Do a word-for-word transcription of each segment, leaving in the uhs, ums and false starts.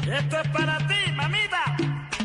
Esto es para ti, mamita.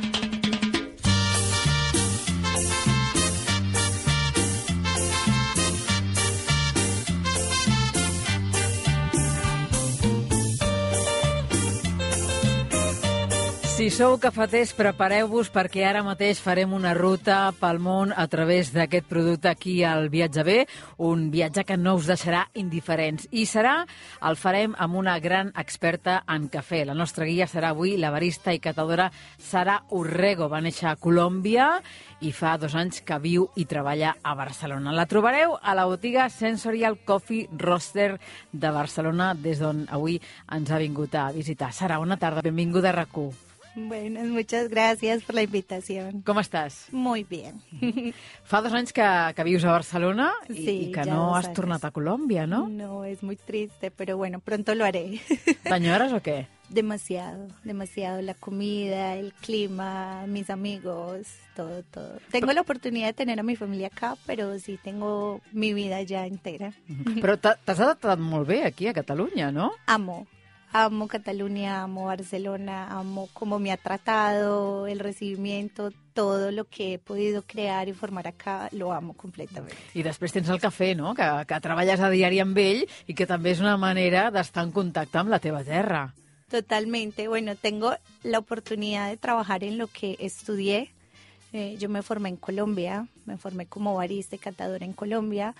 Si sou cafeters, prepareu-vos perquè ara mateix farem una ruta pel món a través d'aquest producte aquí al Viatge B, un viatge que no us deixarà indiferents. I serà, el farem amb una gran experta en cafè. La nostra guia serà avui la barista i catadora Sara Urrego. Va néixer a Colòmbia i fa dos anys que viu i treballa a Barcelona. La trobareu a la botiga Sensorial Coffee Roaster de Barcelona, des d'on avui ens ha vingut a visitar. Sara, bona tarda, benvinguda a RAC u. Buenas, muchas gracias por la invitación. Com estàs? Muy bien. Fa dos anys que, que vius a Barcelona i, sí, i que ya no dos has años. tornat a Colòmbia, ¿no? No, es muy triste, pero bueno, pronto lo haré. T'enyores o què? Demasiado, demasiado. La comida, el clima, mis amigos, todo, todo. Tengo la oportunidad de tener a mi familia acá, pero sí tengo mi vida ya entera. Però t'ha- t'has adaptat molt bé aquí a Catalunya, no? Amo. Amo Cataluña, amo Barcelona, amo cómo me ha tratado, el recibimiento, todo lo que he podido crear y formar acá, lo amo completamente. I després tens el cafè, no? Que, que treballes a diari amb ell i que també és una manera d'estar en contacte amb la teva terra. Totalmente. Bueno, tengo la oportunidad de trabajar en lo que estudié. Eh, yo me formé en Colombia, me formé como barista y catadora en Colombia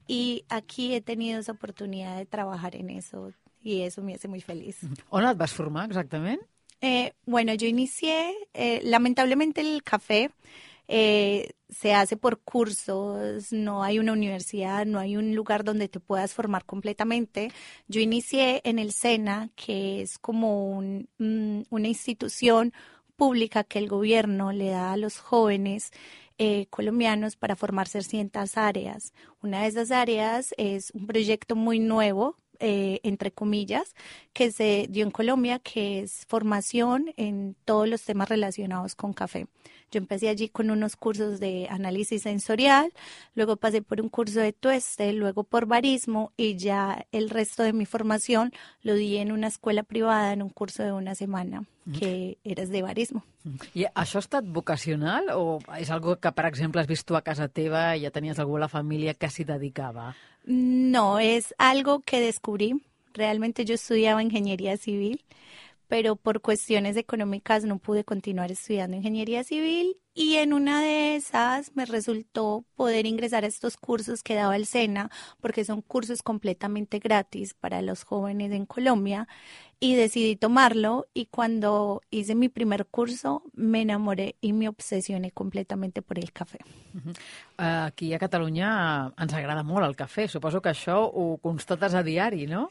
y aquí he tenido esa oportunidad de trabajar en eso y eso me hace muy feliz. On et vas formar exactament? Eh, bueno, yo inicié, eh, lamentablemente el café eh, se hace por cursos, no hay una universidad, no hay un lugar donde te puedas formar completamente. Yo inicié en el SENA, que es como un, mm, una institución pública que el gobierno le da a los jóvenes eh, colombianos para formarse en ciertas áreas. Una de esas áreas es un proyecto muy nuevo, Eh, entre comillas, que se dio en Colombia, que es formación en todos los temas relacionados con café. Yo empecé allí con unos cursos de análisis sensorial, luego pasé por un curso de tueste, luego por barismo y ya el resto de mi formación lo di en una escuela privada en un curso de una semana, que eres de barismo. I això ha estat vocacional o és algo que, per exemple, has vist tu a casa teva i ja tenies algú a la família que s'hi dedicava? No, es algo que descubrí. Realmente yo estudiaba ingeniería civil, pero por cuestiones económicas no pude continuar estudiando ingeniería civil y en una de esas me resultó poder ingresar a estos cursos que daba el SENA, porque son cursos completamente gratis para los jóvenes en Colombia, y decidí tomarlo y cuando hice mi primer curso me enamoré y me obsesioné completamente por el café. Uh-huh. Aquí a Catalunya ens agrada molt el cafè. Suposo que això ho constates a diari, no?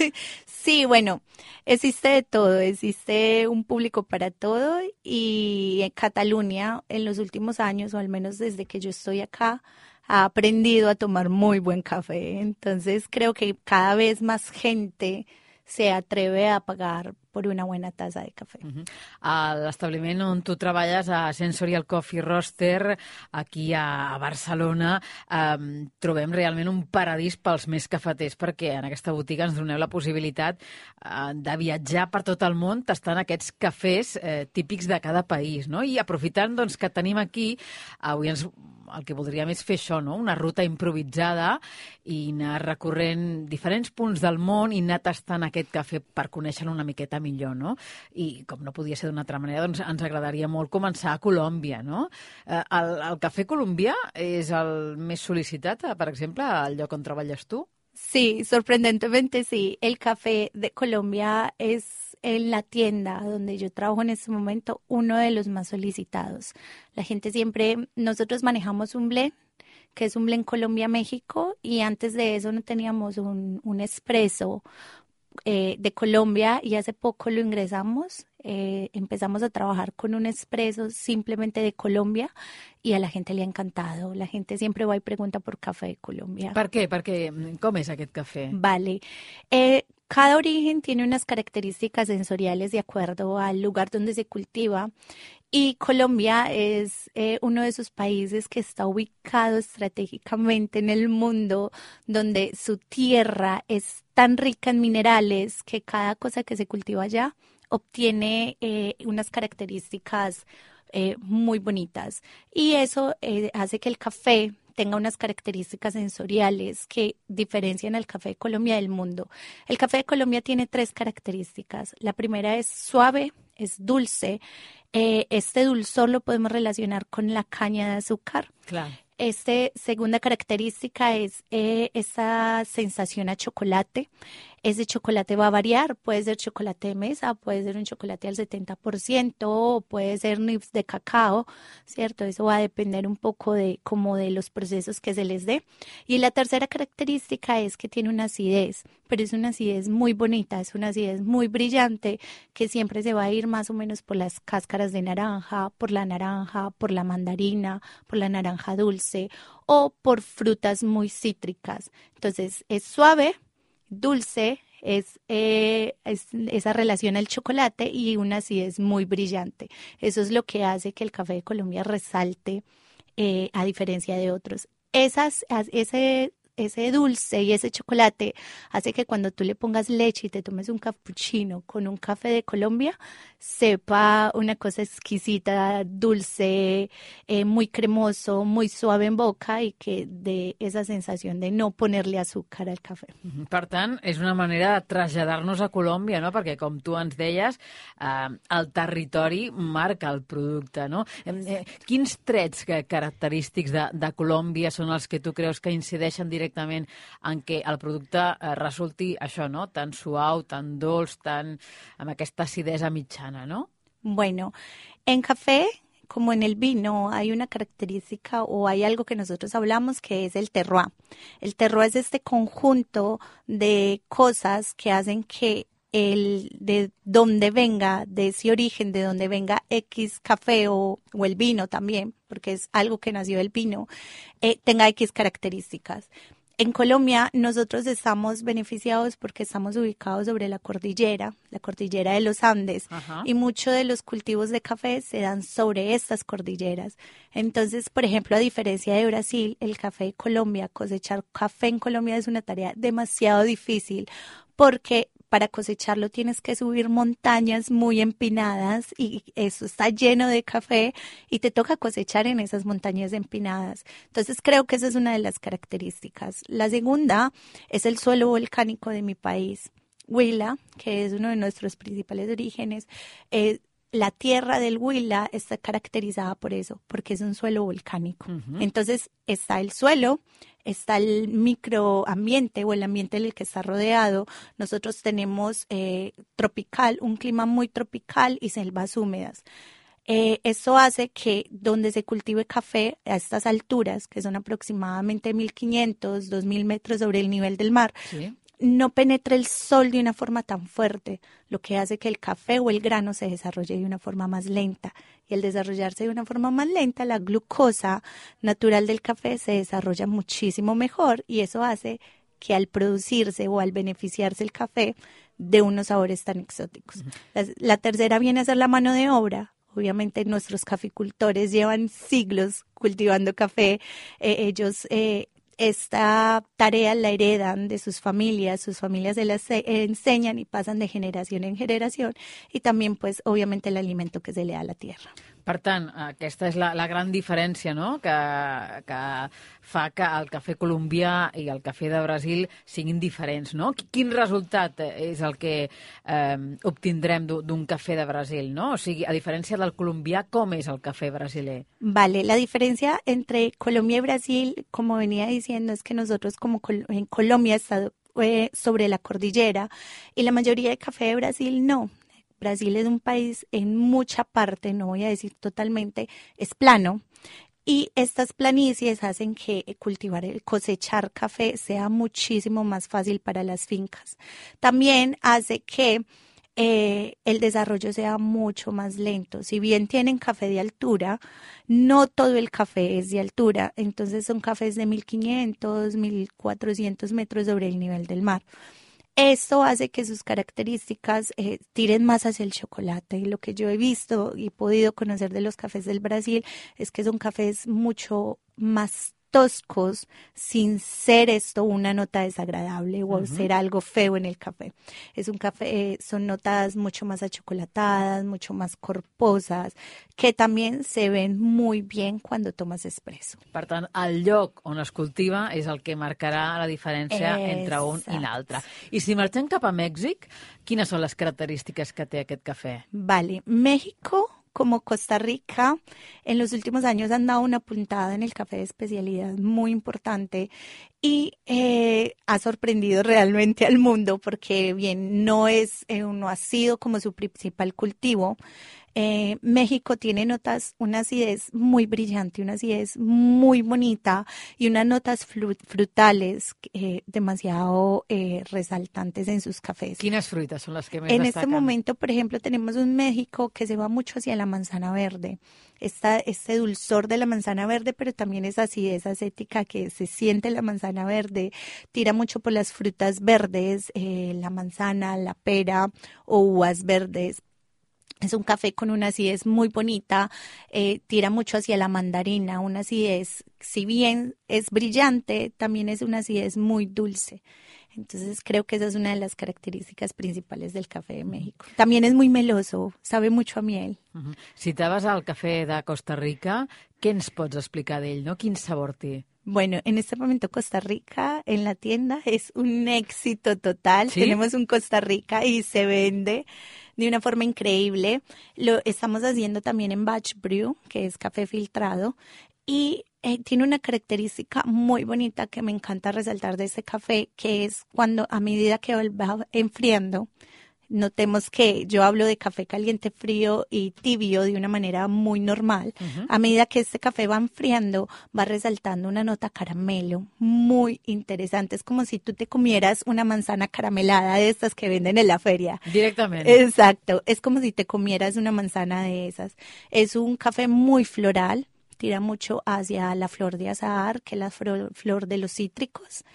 Sí, bueno, existe de todo, existe un público para todo y en Cataluña en los últimos años, o al menos desde que yo estoy acá, ha aprendido a tomar muy buen café. Entonces creo que cada vez más gente se atreve a pagar por una buena taza de café. Uh-huh. A l'establiment on tu treballes, a Sensorial Coffee Roaster, aquí a Barcelona, eh, trobem realment un paradís pels més cafeters, perquè en aquesta botiga ens doneu la possibilitat eh, de viatjar per tot el món tastant aquests cafès eh, típics de cada país, no? I aprofitant doncs, que tenim aquí, avui ens el que voldríem és fer això, no? Una ruta improvisada i anar recorrent diferents punts del món i anar tastant aquest cafè per conèixer-lo una miqueta millor, no? I com no podia ser d'una altra manera, doncs ens agradaria molt començar a Colòmbia, no? Eh, el, el cafè colombià és el més sol·licitat, per exemple, al lloc on treballes tu? Sí, sorprendentemente sí. El café de Colombia es en la tienda donde yo trabajo en este momento uno de los más solicitados. La gente siempre, nosotros manejamos un blend, que es un blend Colombia-México, y antes de eso no teníamos un, un espresso eh, de Colombia y hace poco lo ingresamos. Eh, empezamos a trabajar con un espresso simplemente de Colombia y a la gente le ha encantado. La gente siempre va y pregunta por café de Colombia. Per què? Perquè com és aquest cafè? Vale. Eh, cada origen tiene unas características sensoriales de acuerdo al lugar donde se cultiva y Colombia es eh, uno de esos países que está ubicado estratégicamente en el mundo, donde su tierra es tan rica en minerales que cada cosa que se cultiva allá obtiene eh, unas características eh, muy bonitas y eso eh, hace que el café tenga unas características sensoriales que diferencian al café de Colombia del mundo. El café de Colombia tiene tres características. La primera es suave, es dulce. Eh, este dulzor lo podemos relacionar con la caña de azúcar. Clar. Este segunda característica es eh, esa sensación a chocolate. Ese chocolate va a variar, puede ser chocolate de mesa, puede ser un chocolate al setenta por ciento, o puede ser nibs de cacao, ¿cierto? Eso va a depender un poco de como de los procesos que se les dé. Y la tercera característica es que tiene una acidez, pero es una acidez muy bonita, es una acidez muy brillante que siempre se va a ir más o menos por las cáscaras de naranja, por la naranja, por la mandarina, por la naranja dulce o por frutas muy cítricas. Entonces es suave, dulce, es, eh, es esa relación al chocolate y una acidez muy brillante. Eso es lo que hace que el café de Colombia resalte eh, a diferencia de otros. Esas, ese, ese dulce y ese chocolate hace que cuando tú le pongas leche y te tomes un cappuccino con un café de Colombia, sepa una cosa exquisita, dulce, eh, muy cremoso, muy suave en boca y que dé esa sensación de no ponerle azúcar al café. Per tant, és una manera de traslladar-nos a Colòmbia, no? Perquè, com tu ens deies, eh, el territori marca el producte, no? Eh, quins trets que, característics de, de Colòmbia són els que tu creus que incideixen directament en que el producte eh, resulti això, no? Tan suau, tan dolç, tan amb aquesta acidesa mitjana, ¿no? Bueno, en café, como en el vino, hay una característica o hay algo que nosotros hablamos que es el terroir. El terroir es este conjunto de cosas que hacen que el de donde venga, de ese origen, de donde venga X café o, o el vino también, porque es algo que nació del vino, eh, tenga X características. En Colombia nosotros estamos beneficiados porque estamos ubicados sobre la cordillera, la cordillera de los Andes, Ajá. y muchos de los cultivos de café se dan sobre estas cordilleras. Entonces, por ejemplo, a diferencia de Brasil, el café de Colombia, cosechar café en Colombia es una tarea demasiado difícil porque para cosecharlo tienes que subir montañas muy empinadas y eso está lleno de café y te toca cosechar en esas montañas empinadas. Entonces creo que esa es una de las características. La segunda es el suelo volcánico de mi país, Huila, que es uno de nuestros principales orígenes. Eh, la tierra del Huila está caracterizada por eso, porque es un suelo volcánico. Uh-huh. Entonces está el suelo, está el microambiente o el ambiente en el que está rodeado. Nosotros tenemos eh, tropical, un clima muy tropical y selvas húmedas. Eh, eso hace que donde se cultive café a estas alturas, que son aproximadamente mil quinientos, dos mil metros sobre el nivel del mar, ¿sí?, no penetre el sol de una forma tan fuerte, lo que hace que el café o el grano se desarrolle de una forma más lenta. Y al desarrollarse de una forma más lenta, la glucosa natural del café se desarrolla muchísimo mejor y eso hace que al producirse o al beneficiarse el café de unos sabores tan exóticos. Uh-huh. La, la tercera viene a ser la mano de obra. Obviamente nuestros caficultores llevan siglos cultivando café. Eh, ellos... Eh, Esta tarea la heredan de sus familias, sus familias se las enseñan y pasan de generación en generación y también pues obviamente el alimento que se le da a la tierra. Per tant, aquesta és la, la gran diferència, no?, que, que fa que el cafè colombià i el cafè de Brasil siguin diferents, no? Quin resultat és el que eh, obtindrem d'un cafè de Brasil, no? O sigui, a diferència del colombià, com és el cafè brasiler? Vale, la diferencia entre Colombia y Brasil, como venía diciendo, es que nosotros como Col- en Colombia está eh, sobre la cordillera y la mayoría de café de Brasil no. Brasil es un país en mucha parte, no voy a decir totalmente, es plano y estas planicies hacen que cultivar, cosechar café sea muchísimo más fácil para las fincas. También hace que eh, el desarrollo sea mucho más lento. Si bien tienen café de altura, no todo el café es de altura, entonces son cafés de mil quinientos, mil cuatrocientos metros sobre el nivel del mar. Esto hace que sus características eh, tiren más hacia el chocolate. Y lo que yo he visto y podido conocer de los cafés del Brasil es que son cafés mucho más toscos sin ser esto una nota desagradable o uh-huh. ser algo feo en el café. Es un café, eh, son notas mucho más achocolatadas, mucho más corposas, que también se ven muy bien cuando tomas espresso. Per tant, el lloc on es cultiva és el que marcarà la diferència Exacte. entre un i l'altre. I si marxem cap a Mèxic, quines són les característiques que té aquest cafè? Vale, México, como Costa Rica, en los últimos años han dado una puntada en el café de especialidad muy importante y eh, ha sorprendido realmente al mundo porque bien no es, eh, no ha sido como su principal cultivo. Eh, México tiene notas, una acidez muy brillante, una acidez muy bonita y unas notas frutales eh, demasiado eh, resaltantes en sus cafés. ¿Quines fruites son las que més En destaquen? este momento, por ejemplo, tenemos un México que se va mucho hacia la manzana verde. Esta, este dulzor de la manzana verde, pero también esa acidez acética que se siente en la manzana verde. Tira mucho por las frutas verdes, eh, la manzana, la pera o uvas verdes. Es un café con una acidez muy bonita, eh, tira mucho hacia la mandarina, una acidez, si bien es brillante, también es una acidez muy dulce. Entonces creo que esa es una de las características principales del café de México. También es muy meloso, sabe mucho a miel. Uh-huh. Si te vas al cafè de Costa Rica, què ens pots explicar d'ell, no? Quin sabor té? Bueno, en este momento Costa Rica en la tienda es un éxito total. ¿Sí? Tenemos un Costa Rica y se vende de una forma increíble. Lo estamos haciendo también en Batch Brew, que es café filtrado, y eh, tiene una característica muy bonita que me encanta resaltar de ese café, que es cuando a medida que va enfriando, notemos que yo hablo de café caliente, frío y tibio de una manera muy normal. Uh-huh. A medida que este café va enfriando, va resaltando una nota caramelo muy interesante. Es como si tú te comieras una manzana caramelada de estas que venden en la feria. Directamente. Exacto. Es como si te comieras una manzana de esas. Es un café muy floral. Tira mucho hacia la flor de azahar, que es la flor, flor de los cítricos.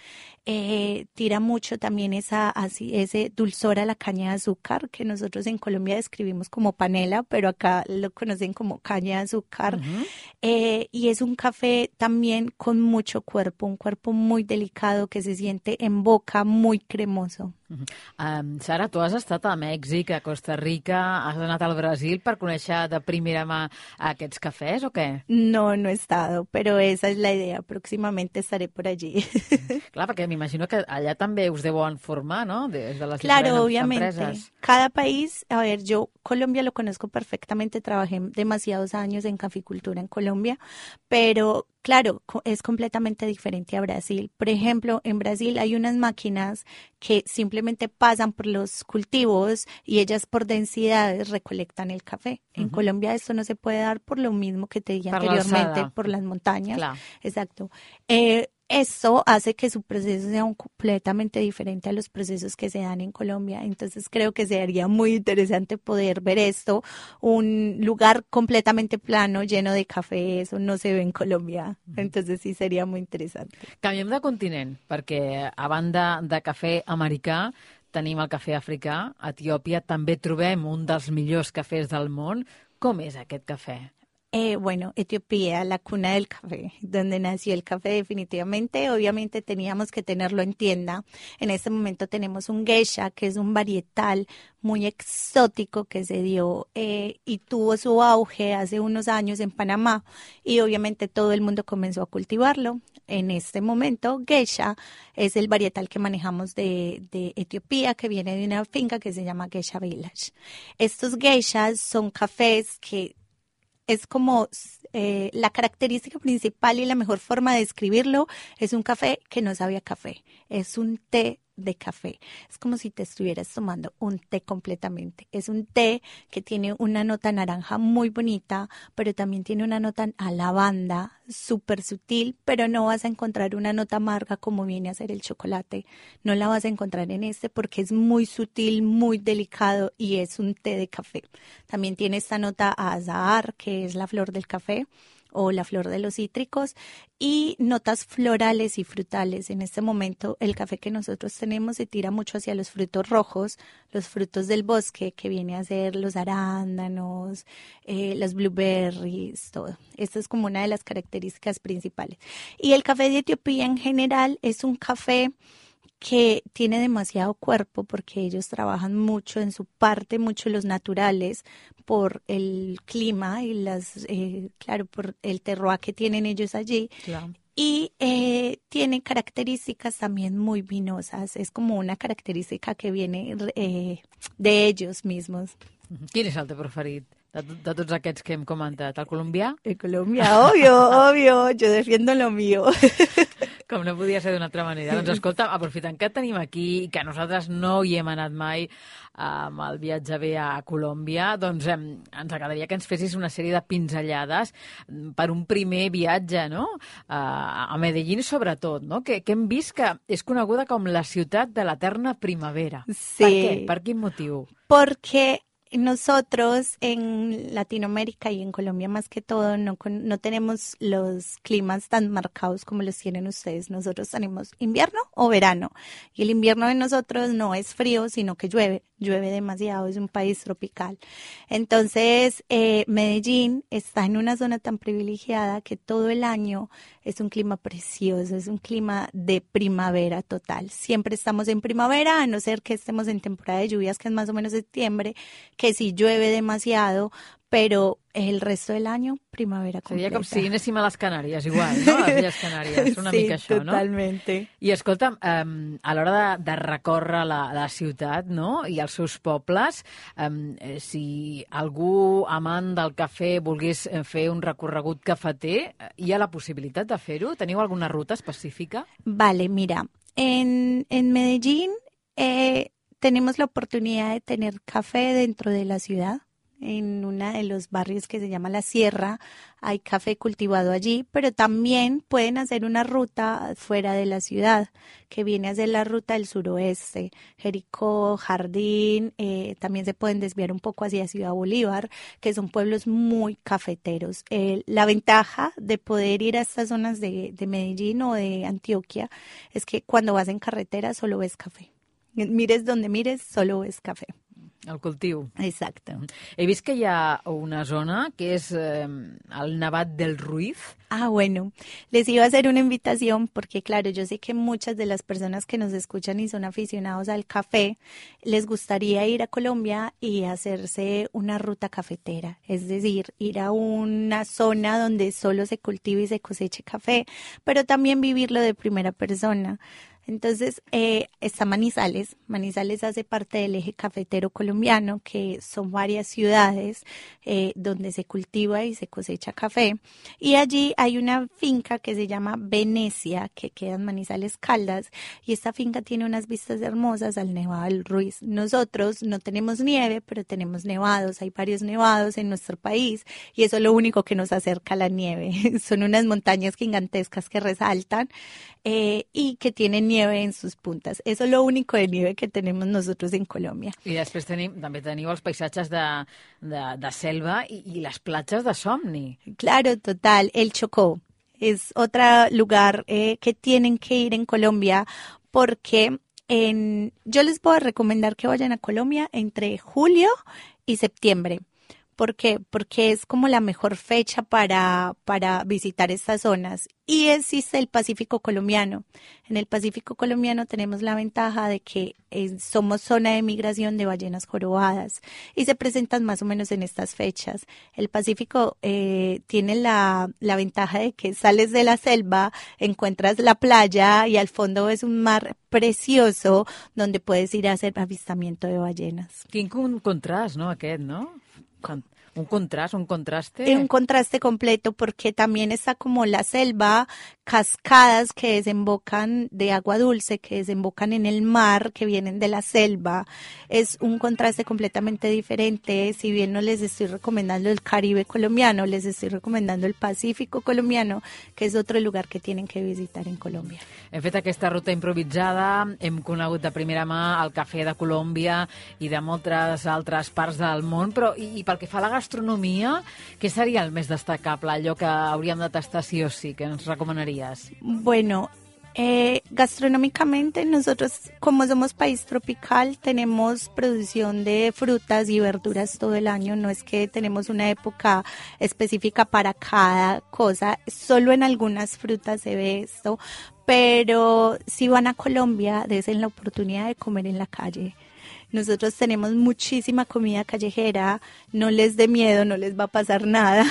Eh, tira mucho también esa, así, ese dulzor a la caña de azúcar, que nosotros en Colombia describimos como panela, pero acá lo conocen como caña de azúcar. Uh-huh. Eh, y es un café también con mucho cuerpo, un cuerpo muy delicado que se siente en boca, muy cremoso. Uh-huh. Um, Sara, tu has estat a Mèxic, a Costa Rica, has anat al Brasil per conèixer de primera mà aquests cafès o què? No, no he estado, pero esa es la idea. Próximamente estaré por allí. Clar, perquè m'imagino que allà també us deuen formar, ¿no? Des de les claro, diferents obviamente. empreses. Cada país, a ver, yo Colombia lo conozco perfectamente, trabajé demasiados años en caficultura en Colombia, pero claro, es completamente diferente a Brasil. Por ejemplo, en Brasil hay unas máquinas que simplemente pasan por los cultivos y ellas por densidades recolectan el café. En uh-huh. Colombia esto no se puede dar por lo mismo que te dije per anteriormente, por las montañas. Clar. Exacto. Eh, Eso hace que su proceso sea un completamente diferente a los procesos que se dan en Colombia. Entonces creo que sería muy interesante poder ver esto, un lugar completamente plano, lleno de café, eso no se ve en Colombia. Entonces sí sería muy interesante. Canviem de continent, perquè a banda de cafè americà, tenim el cafè africà. A Etiòpia també trobem un dels millors cafès del món. Com és aquest cafè? Eh, bueno, Etiopía, la cuna del café, donde nació el café definitivamente. Obviamente teníamos que tenerlo en tienda. En este momento tenemos un geisha, que es un varietal muy exótico que se dio eh, y tuvo su auge hace unos años en Panamá y obviamente todo el mundo comenzó a cultivarlo. En este momento, geisha es el varietal que manejamos de, de Etiopía, que viene de una finca que se llama Geisha Village. Estos geishas son cafés que es como eh, la característica principal y la mejor forma de describirlo es un café que no sabe a café, es un té de café. Es como si te estuvieras tomando un té completamente. Es un té que tiene una nota naranja muy bonita, pero también tiene una nota a lavanda súper sutil, pero no vas a encontrar una nota amarga como viene a ser el chocolate. No la vas a encontrar en este porque es muy sutil, muy delicado y es un té de café. También tiene esta nota a azahar, que es la flor del café. o la flor de los cítricos, y notas florales y frutales. En este momento el café que nosotros tenemos se tira mucho hacia los frutos rojos, los frutos del bosque, que viene a ser los arándanos, eh, los blueberries, todo. Esta es como una de las características principales. Y el café de Etiopía en general es un café que tiene demasiado cuerpo porque ellos trabajan mucho en su parte, mucho los naturales por el clima y las, eh, claro, por el terroir que tienen ellos allí. Claro. Y eh, tiene características también muy vinosas. Es como una característica que viene eh, de ellos mismos. Quin és el teu preferit de, de tots aquests que hem comentat? El colombià? El Colombia, obvio, obvio, yo defiendo lo mío. Com no podia ser d'una altra manera. Doncs escolta, aprofitant que et tenim aquí i que nosaltres no hi hem anat mai amb el viatge bé a Colòmbia, doncs eh, ens agradaria que ens fessis una sèrie de pinzellades per un primer viatge, no? A Medellín sobretot, no? Que, que hem vist que és coneguda com la ciutat de l'eterna primavera. Sí. Per què? Per quin motiu? Porque nosotros en Latinoamérica y en Colombia más que todo no, no tenemos los climas tan marcados como los tienen ustedes. Nosotros tenemos invierno o verano y el invierno de nosotros no es frío sino que llueve, llueve demasiado, es un país tropical. Entonces eh, Medellín está en una zona tan privilegiada que todo el año es un clima precioso, es un clima de primavera total. Siempre estamos en primavera, a no ser que estemos en temporada de lluvias, que es más o menos septiembre, que sí llueve demasiado, pero el resto del año, primavera completa. Seria com si anéssim a les Canàries, igual, no? A les Illes Canàries, una sí, mica això, no? totalmente. I escolta, um, a l'hora de, de recórrer la, la ciutat, no?, i els seus pobles, um, si algú amant del cafè volgués fer un recorregut cafeter, hi ha la possibilitat de fer-ho? Teniu alguna ruta específica? Vale, mira, en, en Medellín eh, tenemos la oportunidad de tener café dentro de la ciudad. En uno de los barrios que se llama La Sierra, hay café cultivado allí, pero también pueden hacer una ruta fuera de la ciudad, que viene a ser la ruta del suroeste, Jericó, Jardín, eh, también se pueden desviar un poco hacia Ciudad Bolívar, que son pueblos muy cafeteros. Eh, la ventaja de poder ir a estas zonas de, de Medellín o de Antioquia es que cuando vas en carretera solo ves café. Mires donde mires, solo ves café. El cultiu. Exacto. He vist que hi ha una zona que és eh, el Nevat del Ruiz. Ah, bueno, les iba a hacer una invitación porque, claro, yo sé que muchas de las personas que nos escuchan y son aficionados al café, les gustaría ir a Colombia y hacerse una ruta cafetera, es decir, ir a una zona donde solo se cultive y se coseche café, pero también vivirlo de primera persona. Entonces, eh, está Manizales. Manizales hace parte del eje cafetero colombiano, que son varias ciudades eh, donde se cultiva y se cosecha café. Y allí hay una finca que se llama Venecia, que queda en Manizales Caldas, y esta finca tiene unas vistas hermosas al Nevado del Ruiz. Nosotros no tenemos nieve, pero tenemos nevados. Hay varios nevados en nuestro país, y eso es lo único que nos acerca a la nieve. Son unas montañas gigantescas que resaltan eh, y que tienen nieve en sus puntas. Eso es lo único de nieve que tenemos nosotros en Colombia. I després tenim, també teniu els paisatges de, de, de selva i, i les platges de somni. Claro, total. El Chocó es otro lugar eh, que tienen que ir en Colombia porque en, yo les puedo recomendar que vayan a Colombia entre julio y septiembre. ¿Por qué? Porque es como la mejor fecha para, para visitar estas zonas. Y existe el Pacífico colombiano. En el Pacífico colombiano tenemos la ventaja de que eh, somos zona de migración de ballenas jorobadas y se presentan más o menos en estas fechas. El Pacífico eh, tiene la, la ventaja de que sales de la selva, encuentras la playa y al fondo ves un mar precioso donde puedes ir a hacer avistamiento de ballenas. Quin contrast, no, aquest, no? Un contrast, un contraste. Un contraste completo porque también está como la selva, cascadas que desembocan de agua dulce, que desembocan en el mar, que vienen de la selva. Es un contraste completamente diferente. Si bien no les estoy recomendando el Caribe colombiano, les estoy recomendando el Pacífico colombiano, que es otro lugar que tienen que visitar en Colombia. Hem fet aquesta ruta improvisada, hem conegut de primera mà el cafè de Colòmbia i de moltes altres parts del món, però i, i pel que fa a la gastronomia, què seria el més destacable, allò que hauríem de tastar sí o sí, que ens recomanaries? Bueno, Eh, gastronómicamente nosotros, como somos país tropical, tenemos producción de frutas y verduras todo el año. No es que tenemos una época específica para cada cosa, solo en algunas frutas se ve esto, pero si van a Colombia, desen la oportunidad de comer en la calle. Nosotros tenemos muchísima comida callejera, no les dé miedo, no les va a pasar nada.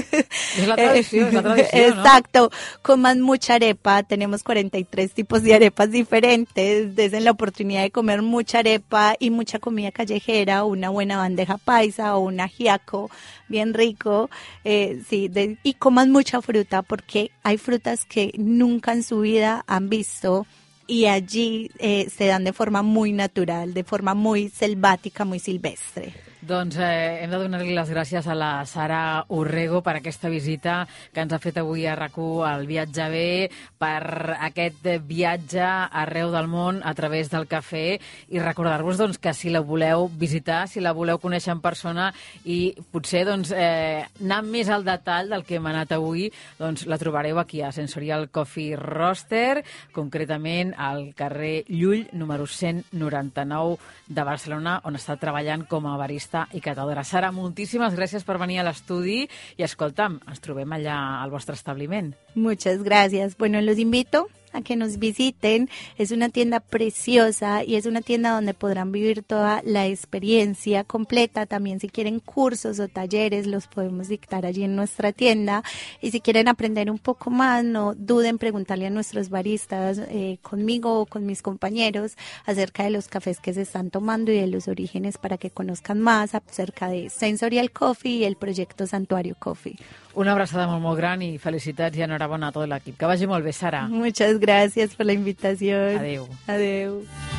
Es la tradición, es la tradición, ¿no? Exacto, coman mucha arepa, tenemos cuarenta y tres tipos de arepas diferentes, desen la oportunidad de comer mucha arepa y mucha comida callejera, una buena bandeja paisa o un ajiaco bien rico, eh, sí, de, y coman mucha fruta porque hay frutas que nunca en su vida han visto. Y allí eh, se dan de forma muy natural, de forma muy selvática, muy silvestre. Doncs eh, hem de donar-li les gràcies a la Sara Orrego per aquesta visita que ens ha fet avui a RAC1 al Viatge Bé, per aquest viatge arreu del món a través del cafè, i recordar-vos doncs, que si la voleu visitar, si la voleu conèixer en persona i potser doncs, eh, anar més al detall del que hem anat avui, doncs la trobareu aquí a Sensorial Coffee Roaster, concretament al carrer Llull, número cent noranta-nou de Barcelona, on està treballant com a barista i catadora. Sara, moltíssimes gràcies per venir a l'estudi i escolta'm, ens trobem allà al vostre establiment. Muchas gracias. Bueno, los invito a que nos visiten. Es una tienda preciosa y es una tienda donde podrán vivir toda la experiencia completa. También si quieren cursos o talleres los podemos dictar allí en nuestra tienda. Y si quieren aprender un poco más, no duden en preguntarle a nuestros baristas, eh, conmigo o con mis compañeros, acerca de los cafés que se están tomando y de los orígenes para que conozcan más acerca de Sensorial Coffee y el proyecto Santuario Coffee. Una abraçada molt, molt gran i felicitats i enhorabona a tot l'equip. Que vagi molt bé, Sara. Muchas gracias por la invitación. Adeu. Adeu.